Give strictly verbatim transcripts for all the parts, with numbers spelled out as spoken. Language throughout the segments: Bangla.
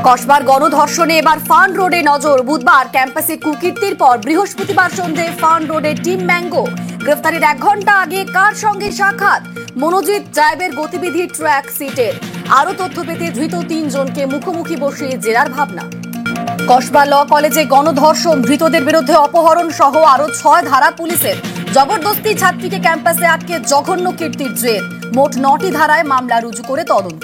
কসবার গণধর্ষণে এবার ফার্ন রোডে নজর। বুধবার ক্যাম্পাসে কুকীর্তির পর বৃহস্পতিবার সন্ধ্যে ফার্ন রোডে টিম ম্যাঙ্গো গ্রেফতারির এক ঘন্টা আগে কার সঙ্গে সাক্ষাৎ মনোজিৎ জায়েবের গতিবিধি ট্র্যাক সিটের। আরো তথ্য পেতে ধৃত তিনজনকে মুখোমুখি বসিয়ে জেরার ভাবনা। কসবা ল কলেজে গণধর্ষণ, ধৃতদের বিরুদ্ধে অপহরণ সহ আরো ছয় ধারা পুলিশের। জবরদস্তি ছাত্রীকে ক্যাম্পাসে আটকে জঘন্য কীর্তির জের। মোট নটি ধারায় মামলা রুজু করে তদন্ত।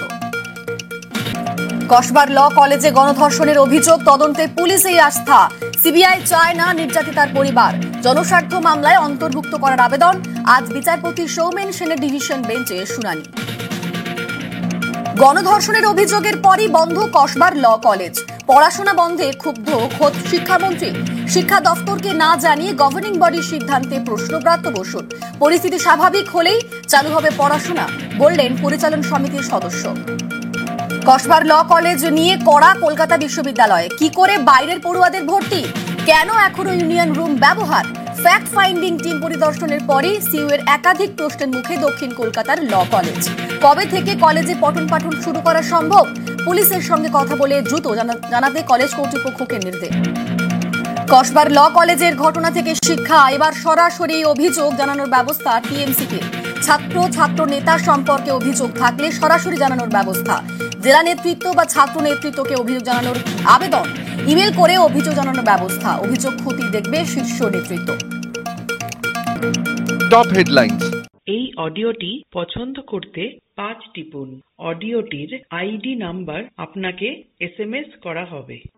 কসবার ল কলেজে গণধর্ষণের অভিযোগ তদন্তে পুলিশেই আস্থা। সিবিআই চায় না নির্যাতিতার পরিবার। জনস্বার্থ মামলায় অন্তর্ভুক্ত করার আবেদন। আজ বিচারপতি সৌমেন সেনের ডিভিশন বেঞ্চে শুনানি। গণধর্ষণের অভিযোগের পরই বন্ধ কসবার ল কলেজ। পড়াশোনা বন্ধে ক্ষুব্ধ খোদ শিক্ষামন্ত্রী। শিক্ষা দফতরকে না জানিয়ে গভর্নিং বডির সিদ্ধান্তে প্রশ্ন ব্রাত্য বসুন। পরিস্থিতি স্বাভাবিক হলেই চালু হবে পড়াশোনা, বললেন পরিচালন সমিতির সদস্য। কসবার ল কলেজ নিয়ে কড়া কলকাতা বিশ্ববিদ্যালয়ে। কি করে বাইরের পড়ুয়াদের ভর্তি? কেন এখনো ইউনিয়ন রুম ব্যবহার? ফ্যাক্ট ফাইন্ডিং টিম পরিদর্শনের পরই সিইউ এর একাধিক প্রশ্নের মুখে দক্ষিণ কলকাতার ল কলেজ। কবে থেকে কলেজে পঠন পাঠন শুরু করা সম্ভব? পুলিশের সঙ্গে কথা বলে দ্রুত জানাতে কলেজ কর্তৃপক্ষকে নির্দেশ। কসবার ল কলেজের ঘটনা থেকে শিক্ষা, এবার সরাসরি অভিযোগ জানানোর ব্যবস্থা টিএমসিকে। ছাত্র ছাত্র নেতা সম্পর্কে অভিযোগ থাকলে সরাসরি জানানোর ব্যবস্থা। জেলা নেতৃত্ব বা ছাত্র নেতৃত্বকে অভিযোগ জানানোর আবেদন। ইমেল করে অভিযোগ জানানোর ব্যবস্থা। অভিযোগ খতিয়ে দেখবে শীর্ষ নেতৃত্ব। Top headlines. এই অডিওটি পছন্দ করতে পাঁচ টিপুন। অডিওটির আইডি নাম্বার আপনাকে এসএমএস করা হবে।